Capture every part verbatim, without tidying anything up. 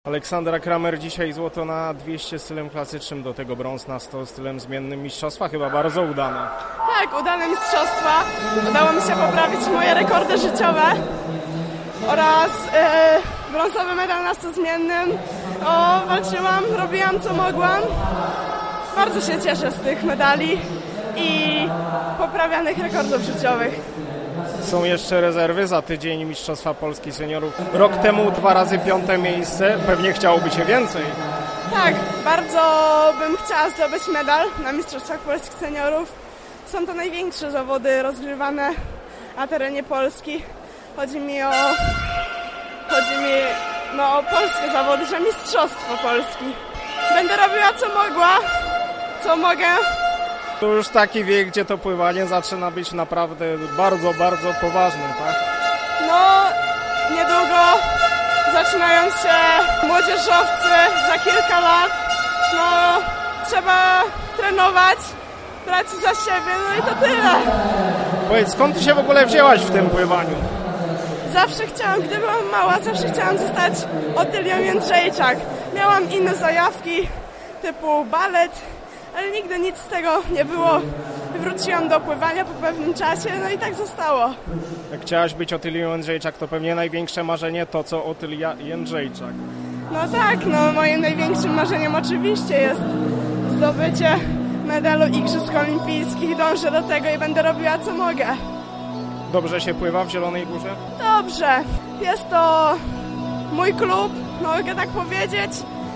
Aleksandra Kramer dzisiaj złoto na dwieście stylem klasycznym, do tego brąz na sto stylem zmiennym. Mistrzostwa chyba bardzo udane. Tak, udane mistrzostwa. Udało mi się poprawić moje rekordy życiowe oraz e, brązowy medal na sto zmiennym. O, walczyłam, robiłam co mogłam. Bardzo się cieszę z tych medali i poprawianych rekordów życiowych. Są jeszcze rezerwy za tydzień Mistrzostwa Polski Seniorów. Rok temu dwa razy piąte miejsce, pewnie chciałoby się więcej. Tak, bardzo bym chciała zdobyć medal na Mistrzostwach Polskich Seniorów. Są to największe zawody rozgrywane na terenie Polski. Chodzi mi o, chodzi mi, no, o polskie zawody, że Mistrzostwo Polski. Będę robiła co mogła, co mogę. To już taki wiek, gdzie to pływanie zaczyna być naprawdę bardzo, bardzo poważne, tak? No, niedługo zaczynają się młodzieżowcy, za kilka lat. No, trzeba trenować, brać za siebie, no i to tyle. Powiedz, skąd ty się w ogóle wzięłaś w tym pływaniu? Zawsze chciałam, gdy byłam mała, zawsze chciałam zostać Otylią Jędrzejczak. Miałam inne zajawki, typu balet, ale nigdy nic z tego nie było. Wróciłam do pływania po pewnym czasie, no i tak zostało. Jak chciałaś być Otylią Jędrzejczak, to pewnie największe marzenie to, co Otylia Jędrzejczak. No tak, no moim największym marzeniem oczywiście jest zdobycie medalu Igrzysk Olimpijskich. Dążę do tego i będę robiła co mogę. Dobrze się pływa w Zielonej Górze? Dobrze. Jest to mój klub, mogę tak powiedzieć.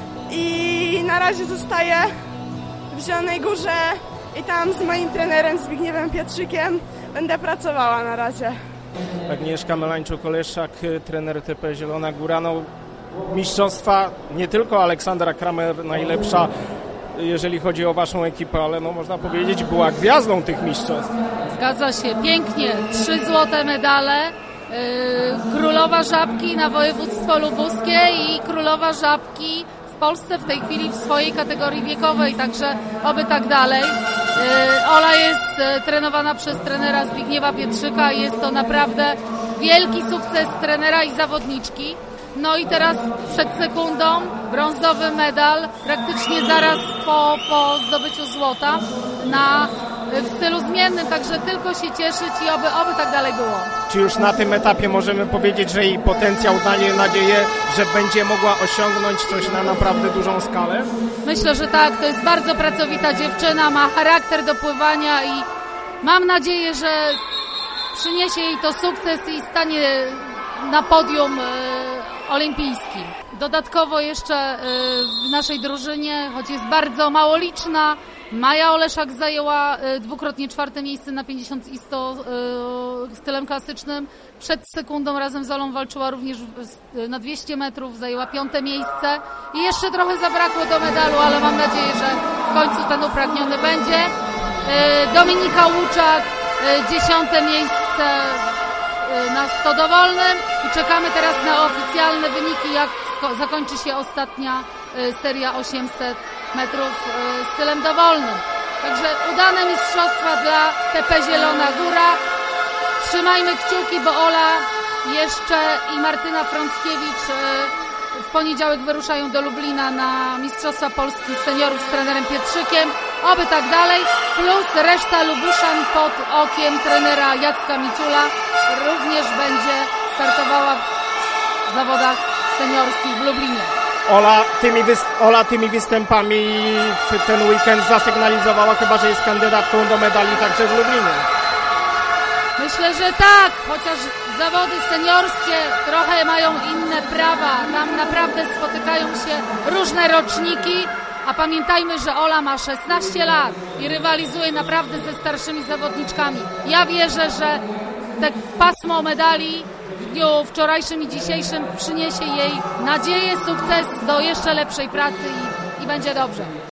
I na razie zostaję w Zielonej Górze i tam z moim trenerem Zbigniewem Pietrzykiem będę pracowała na razie. Agnieszka Melańczuk-Oleszczak, trener T P Zielona Góra. No, mistrzostwa, nie tylko Aleksandra Kramer najlepsza, jeżeli chodzi o waszą ekipę, ale no można powiedzieć, była gwiazdą tych mistrzostw. Zgadza się, pięknie. Trzy złote medale. Yy, Królowa Żabki na województwo lubuskie i Królowa Żabki w Polsce w tej chwili w swojej kategorii wiekowej, także oby tak dalej. Yy, Ola jest yy, trenowana przez trenera Zbigniewa Pietrzyka i jest to naprawdę wielki sukces trenera i zawodniczki. No i teraz przed sekundą brązowy medal, praktycznie zaraz po, po zdobyciu złota na, w stylu zmiennym, także tylko się cieszyć i oby, oby tak dalej było. Czy już na tym etapie możemy powiedzieć, że jej potencjał daje nadzieję, że będzie mogła osiągnąć coś na naprawdę dużą skalę? Myślę, że tak, to jest bardzo pracowita dziewczyna, ma charakter do pływania i mam nadzieję, że przyniesie jej to sukces i stanie na podium olimpijskim. Dodatkowo jeszcze w naszej drużynie, choć jest bardzo mało liczna, Maja Oleszak zajęła dwukrotnie czwarte miejsce na pięćdziesiąt i sto stylem klasycznym. Przed sekundą razem z Olą walczyła również na dwieście metrów, zajęła piąte miejsce i jeszcze trochę zabrakło do medalu, ale mam nadzieję, że w końcu ten upragniony będzie. Dominika Łuczak, dziesiąte miejsce na sto dowolnym i czekamy teraz na oficjalne wyniki, jak zakończy się ostatnia seria osiemset metrów stylem dowolnym. Także udane mistrzostwa dla T P Zielona Góra. Trzymajmy kciuki, bo Ola jeszcze i Martyna Frąckiewicz w poniedziałek wyruszają do Lublina na Mistrzostwa Polski Seniorów z trenerem Pietrzykiem. Oby tak dalej, plus reszta Lubuszan pod okiem trenera Jacka Miciula również będzie startowała w zawodach seniorskich w Lublinie. Ola tymi, Ola tymi występami w ten weekend zasygnalizowała chyba, że jest kandydatką do medali także w Lublinie. Myślę, że tak, chociaż zawody seniorskie trochę mają inne prawa. Tam naprawdę spotykają się różne roczniki, a pamiętajmy, że Ola ma szesnaście lat i rywalizuje naprawdę ze starszymi zawodniczkami. Ja wierzę, że te pasmo medali w dniu wczorajszym i dzisiejszym przyniesie jej nadzieję, sukces do jeszcze lepszej pracy i, i będzie dobrze.